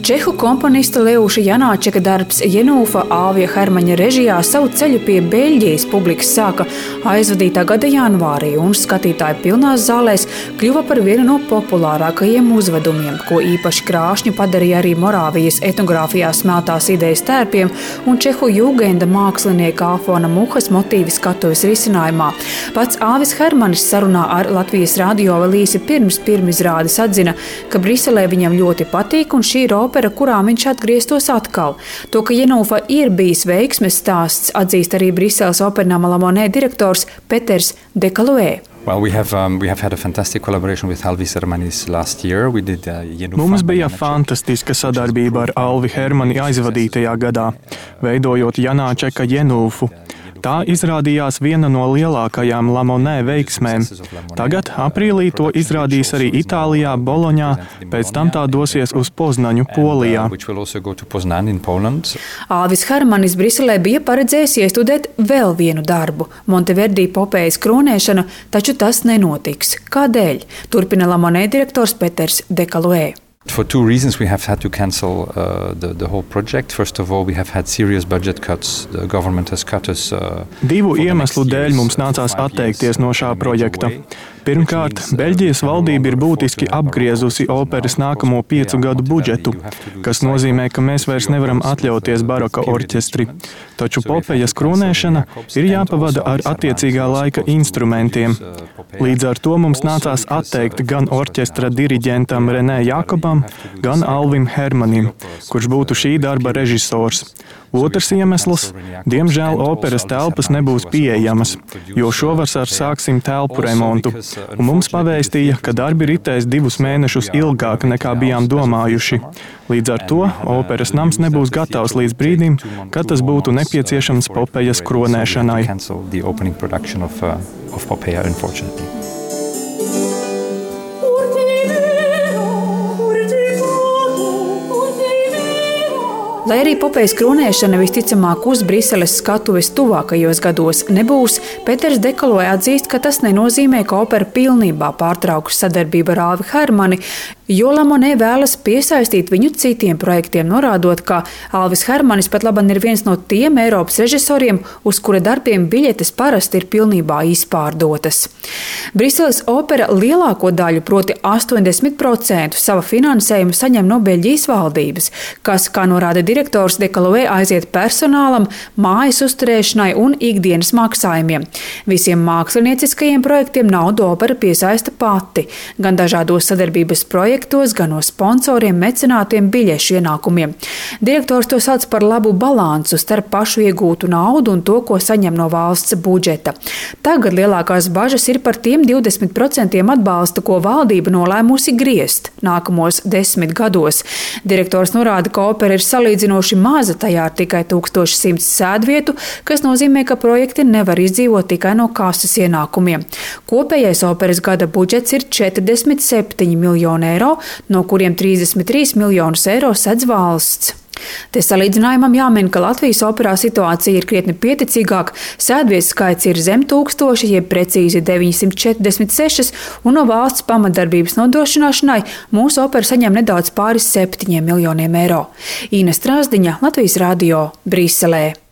Čehu komponista Leuša Janāčeka darbs Jenūfa Alvija Hermaņa režijā savu ceļu pie Beļģijas publikas sāka aizvadītā gada janvārī, un skatītāju pilnās zālēs kļuva par vienu no populārākajiem uzvedumiem, ko īpaši krāšņu padarīja arī Morāvijas etnogrāfijā smeltās idejas tērpiem un Čehu jūgenda mākslinieka Alfona Muhas motīvi skatuves risinājumā. Pats Alvis Hermanis sarunā ar Latvijas radio vēl īsi pirms pirmizrādes atzina, ka Briselē viņam ļoti patīk un šī ir opera, kurā viņš atgrieztos atkal. To, ka Jenūfa ir bijis veiksmes stāsts, atzīst arī Briseles Opernama La Monnaie direktors Peters Dekaluē. Well, we have had a fantastic collaboration with Alvis Hermanis last year. We did Mums bija fantastiska sadarbība ar Alvi Hermani aizvadītajā gadā, veidojot Janāčeka Jenūfu. Tā izrādījās viena no lielākajām La Monnaie veiksmēm. Tagad aprīlī to izrādīs arī Itālijā, Boloņā, pēc tam tā dosies uz Poznaņu, Polijā. Alvis Hermanis Briselē bija paredzējis iestudēt vēl vienu darbu – Monteverdi Popejas Kronēšanu, taču tas nenotiks. Kādēļ? Turpina La Monnaie direktors Peters Dekaluē. For two reasons we have had to cancel the whole project. First of all, we have had serious budget cuts. The government has cut us. Divu iemeslu dēļ mums nācās atteikties no šā projekta. Pirmkārt, Beļģijas valdība ir būtiski apgriezusi operas nākamo 5 gadu budžetu, kas nozīmē, ka mēs vairs nevaram atļauties baroka orķestri. Taču Popejas Kronēšana ir jāpavada ar attiecīgā laika instrumentiem. Līdz ar to mums nācās atteikt gan orķestra diriģentam Renē Jakobam, gan Alvim Hermanim, kurš būtu šī darba režisors. Otrs iemesls – diemžēl operas telpas nebūs pieejamas, jo šovasar sāksim telpu remontu, un mums pavēstīja, ka darbi ritēs 2 mēnešus ilgāk nekā bijām domājuši. Līdz ar to operas nams nebūs gatavs līdz brīdim, kad tas būtu nepieciešams Popejas Kronēšanai. Lai arī Popejas Kronēšana visticamāk uz Briseles skatuves tuvākajos gados nebūs, Peters Dekaluē atzīst, ka tas nenozīmē, ka opera pilnībā pārtrauks sadarbību ar Alvi Hermani, jo La Monnaie vēlas piesaistīt viņu citiem projektiem, norādot, ka Alvis Hermanis pat laban ir viens no tiem Eiropas režisoriem, uz kura darbiem biļetes parasti ir pilnībā izpārdotas. Briseles opera lielāko daļu, proti 80% sava finansējuma saņem no Beļģijas valdības, kas, kā norāda direktors Dekaluē, aiziet personālam, mājas uzturēšanai un ikdienas maksājumiem. Visiem mākslinieciskajiem projektiem naudu opera piesaista pati, gan dažādos sadarbības projektos, gan no sponsoriem, mecenātiem, biļešu ienākumiem. Direktors to sauc par labu balansu starp pašu iegūtu naudu un to, ko saņem no valsts budžeta. Tagad lielākās bažas ir par tiem 20% atbalsta, ko valdība nolēmusi griezt nākamos 10 gados. Direktors norāda, ka opera ir salīdzinoši maza, tajā ir tikai 1100 sēdvietu, kas nozīmē, ka projekti nevar izdzīvot tikai no kases ienākumiem. Kopējais operas gada budžets ir 47 miljoni eiro, no kuriem 33 miljonus eiro sedz valsts. Te salīdzinājumam jāmin, ka Latvijas operā situācija ir krietni pieticīgāka, sēdvietu skaits ir zem 1000, jeb precīzi 946, un no valsts pamatdarbības nodrošināšanai mūsu opera saņem nedaudz pāri 7 miljoniem eiro. Ines Trāzdiņa, Latvijas radio, Briselē.